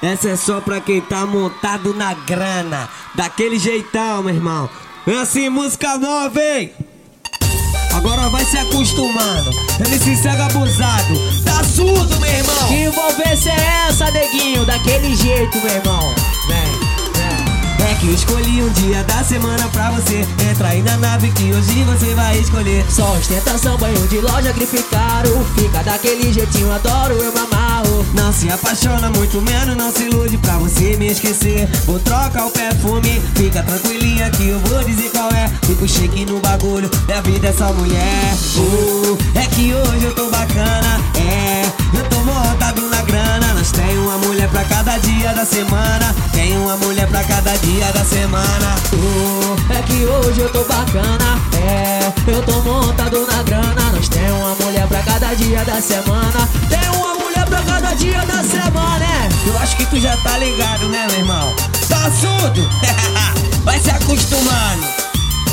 Essa é só pra quem tá montado na grana. Daquele jeitão, meu irmão. É assim, música nova, hein? Agora vai se acostumando. MC cego abusado. Tá surdo, meu irmão. Que envolvência é essa, neguinho? Daquele jeito, meu irmão. Vem. É que eu escolhi um dia da semana pra você. Entra aí na nave que hoje você vai escolher. Só ostentação, banho de loja, grife caro. Fica daquele jeitinho, adoro, eu me amarro. Não se apaixona, muito menos não se ilude pra você me esquecer. Vou trocar o perfume, fica tranquilinha que eu vou dizer qual é. Fico chique no bagulho, minha vida é só mulher. É que hoje eu tô bacana, eu tô montado na grana. Nós tem uma mulher pra cada dia da semana. Tem uma mulher pra cada dia da semana. É que hoje eu tô bacana, eu tô montado na grana. Nós tem uma mulher pra cada dia da semana. Tem uma mulher pra cada dia da semana, Eu acho que tu já tá ligado, né, meu irmão? Tá surdo? Vai se acostumando.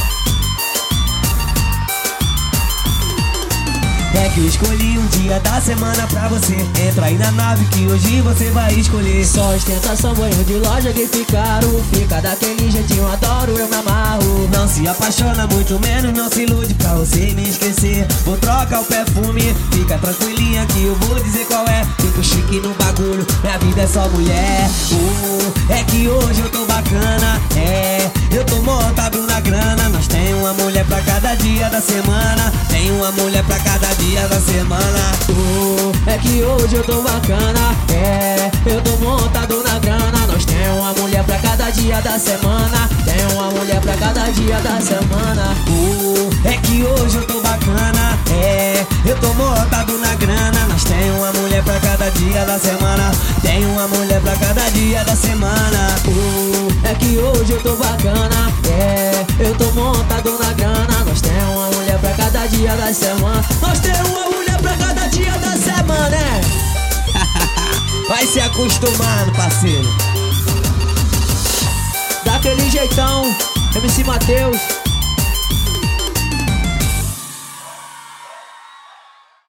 É que eu escolhi um dia da semana pra você. Entra aí na nave que hoje você vai escolher. Só ostentação, banho de loja, grife caro. Fica daquele jeitinho, adoro, eu me amarro. Não se apaixona, muito menos não se ilude pra você me esquecer. Vou trocar o perfume, fica tranquilinha que eu vou dizer qual é. Fico chique no bagulho, minha vida é só mulher. É que hoje eu tô bacana, eu tô montado na grana. Nós tem uma mulher pra cada dia da semana. Tem uma mulher pra cada dia da semana. É que hoje eu tô bacana, eu tô montado na grana. Nós tem uma mulher pra cada dia da semana. Tem uma mulher pra cada dia da semana. É que hoje eu tô bacana, eu tô montado na grana. Nós tem uma mulher pra cada dia da semana. Tem uma mulher pra cada dia da semana. É que hoje eu tô bacana, eu tô montado na grana. Nós tem uma mulher pra cada dia da semana. Nós tem uma mulher pra cada dia da semana, Vai se acostumando, parceiro. Daquele jeitão, MC Matheus.